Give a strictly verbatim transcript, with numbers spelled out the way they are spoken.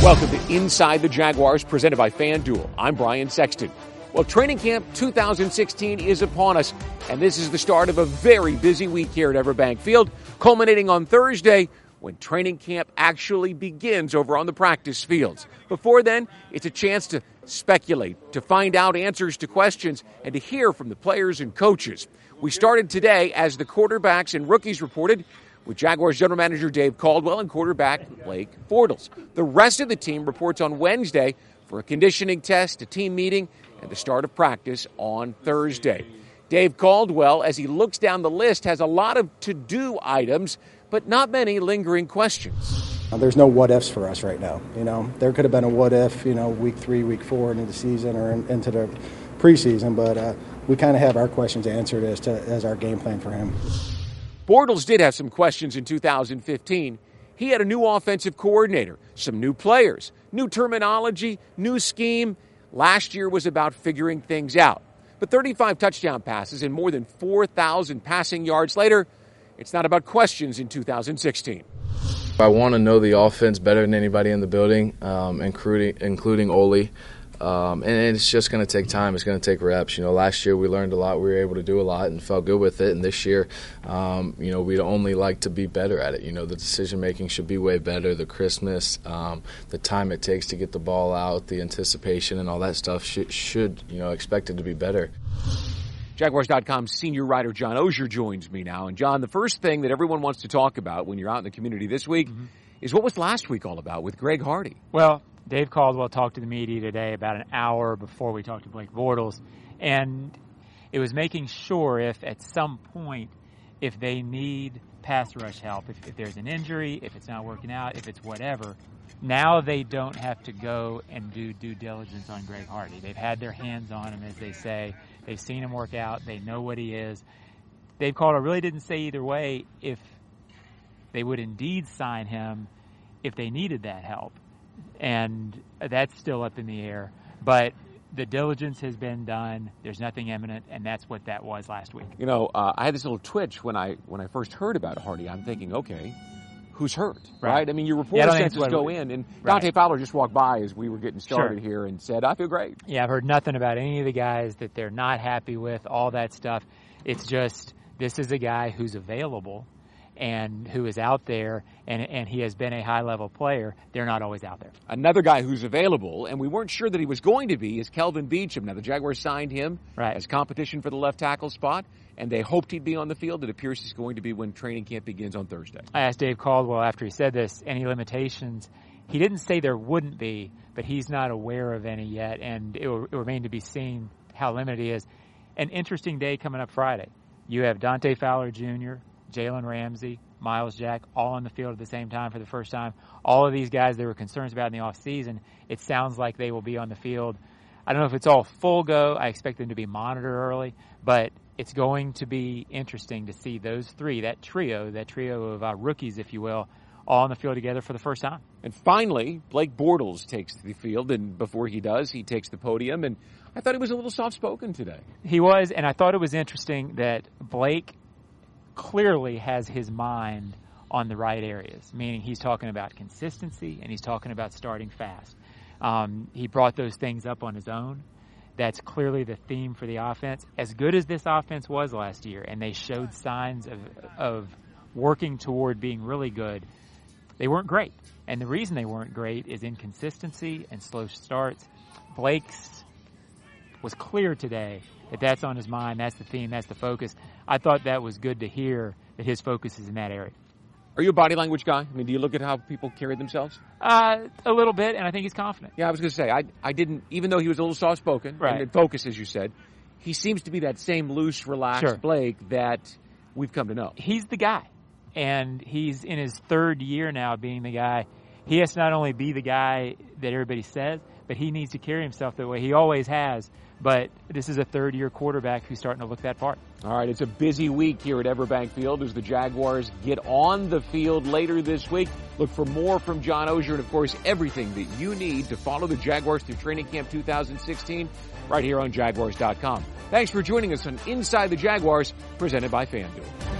Welcome to Inside the Jaguars, presented by FanDuel. I'm Brian Sexton. Well, training camp two thousand sixteen is upon us, and this is the start of a very busy week here at Everbank Field, culminating on Thursday when training camp actually begins over on the practice fields. Before then, it's a chance to speculate, to find out answers to questions, and to hear from the players and coaches. We started today, as the quarterbacks and rookies reported, with Jaguars general manager Dave Caldwell and quarterback Blake Bortles. The rest of the team reports on Wednesday for a conditioning test, a team meeting, and the start of practice on Thursday. Dave Caldwell, as he looks down the list, has a lot of to-do items, but not many lingering questions. There's no what-ifs for us right now. You know, there could have been a what-if, you know, week three, week four into the season or in, into the preseason, but uh, we kind of have our questions answered as to as our game plan for him. Bortles did have some questions in two thousand fifteen. He had a new offensive coordinator, some new players, new terminology, new scheme. Last year was about figuring things out. But thirty-five touchdown passes and more than four thousand passing yards later, it's not about questions in two thousand sixteen. I want to know the offense better than anybody in the building, um, including including Ole. Um, and it's just going to take time. It's going to take reps. You know, last year we learned a lot. We were able to do a lot and felt good with it. And this year, um, you know, we'd only like to be better at it. You know, the decision-making should be way better. The crispness, um, the time it takes to get the ball out, the anticipation and all that stuff should, should you know, expected to be better. Jaguars dot com's senior writer John Oehser joins me now. And, John, the first thing that everyone wants to talk about when you're out in the community this week mm-hmm. is what was last week all about with Greg Hardy? Well, Dave Caldwell talked to the media today about an hour before we talked to Blake Bortles, and it was making sure if at some point, if they need pass rush help, if, if there's an injury, if it's not working out, if it's whatever, now they don't have to go and do due diligence on Greg Hardy. They've had their hands on him, as they say. They've seen him work out. They know what he is. Dave Caldwell really didn't say either way if they would indeed sign him if they needed that help. And that's still up in the air. But the diligence has been done. There's nothing imminent, and that's what that was last week. You know, uh, I had this little twitch when I when I first heard about Hardy. I'm thinking, okay, who's hurt, right? right? I mean, your reporter yeah, senses go in, and right. Dante Fowler just walked by as we were getting started sure. here and said, I feel great. Yeah, I've heard nothing about any of the guys that they're not happy with, all that stuff. It's just this is a guy who's available and who is out there, and and he has been a high-level player. They're not always out there. Another guy who's available, and we weren't sure that he was going to be, is Kelvin Beachum. Now, the Jaguars signed him right. as competition for the left tackle spot, and they hoped he'd be on the field. It appears he's going to be when training camp begins on Thursday. I asked Dave Caldwell after he said this, any limitations. He didn't say there wouldn't be, but he's not aware of any yet, and it will, it will remain to be seen how limited he is. An interesting day coming up Friday. You have Dante Fowler Junior, Jalen Ramsey, Miles Jack, all on the field at the same time for the first time. All of these guys there were concerns about in the offseason, it sounds like they will be on the field. I don't know if it's all full go. I expect them to be monitored early, but it's going to be interesting to see those three, that trio, that trio of uh, rookies, if you will, all on the field together for the first time. And finally, Blake Bortles takes the field, and before he does, he takes the podium. And I thought he was a little soft-spoken today. He was, and I thought it was interesting that Blake clearly has his mind on the right areas, meaning he's talking about consistency and he's talking about starting fast. Um, he brought those things up on his own. That's clearly the theme for the offense. As good as this offense was last year, and they showed signs of, of working toward being really good, they weren't great. And the reason they weren't great is inconsistency and slow starts. Blake's was clear today that that's on his mind, that's the theme, that's the focus. I thought that was good to hear that his focus is in that area. Are you a body language guy? I mean, do you look at how people carry themselves? Uh, a little bit, and I think he's confident. Yeah, I was going to say, I I didn't, even though he was a little soft-spoken, right. and focus, as you said, he seems to be that same loose, relaxed sure. Blake that we've come to know. He's the guy, and he's in his third year now being the guy. He has to not only be the guy that everybody says, but he needs to carry himself the way he always has. But this is a third-year quarterback who's starting to look that part. All right, it's a busy week here at Everbank Field as the Jaguars get on the field later this week. Look for more from John Oehser and, of course, everything that you need to follow the Jaguars through training camp two thousand sixteen right here on Jaguars dot com. Thanks for joining us on Inside the Jaguars, presented by FanDuel.